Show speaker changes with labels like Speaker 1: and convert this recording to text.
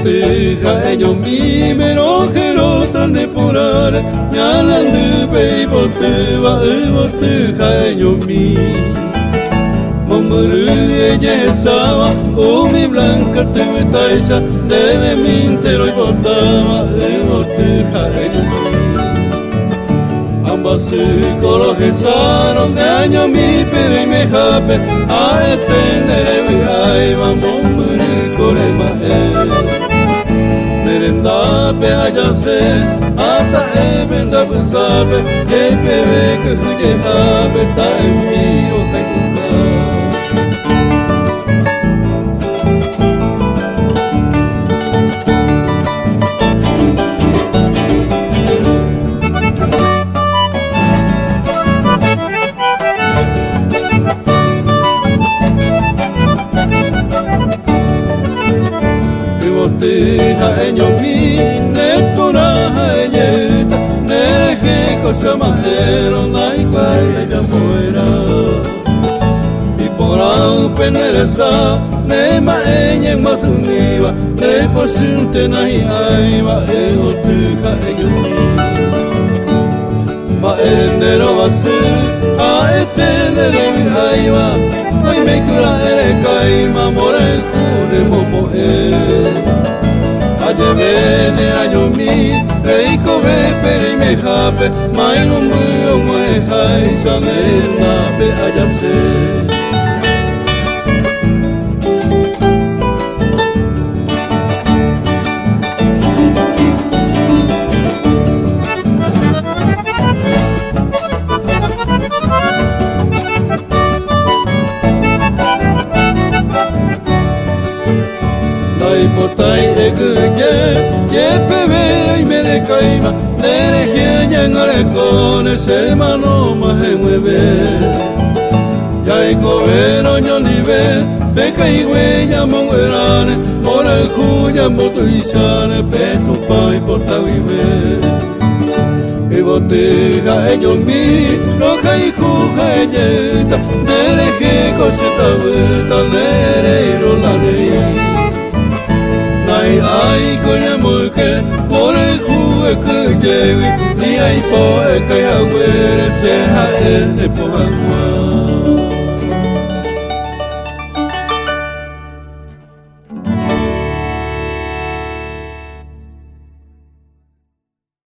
Speaker 1: boteja ellos mi merojero tan depurar ñalandu be boteja ellos mi mamuru ella sawa o mi blanca te taisa debe mi entero y boteja ellos ambas cologesaron de año mi pero y me jape a extender el vamos corema merenda pe ayase ata emenda busabe que pebe que huje habe ta mi o boteja ellos mi nepora ella nereje cosa majero na igual ella fuera y por ahí peneresa nema ella más univa de por siente na iba boteja ellos mi ma erendero va a ser a tener mi aiva hoy me cura el caima more jure mopo Ayevene ayomi, reiko be pere me jape, maino muyo me jai sanena be ayase. Potai ye pebe y me caima nere genya ngare con ese mano me mueve ya y covero ñolive peca y huella monguerane por el juya motuisane petu pai potavive y boteja ellos mi roja y juja elleta nere que coseta vuelta nere y rolane ai coña muke por el jugo que lleve ni hay poe que agüere se ha en el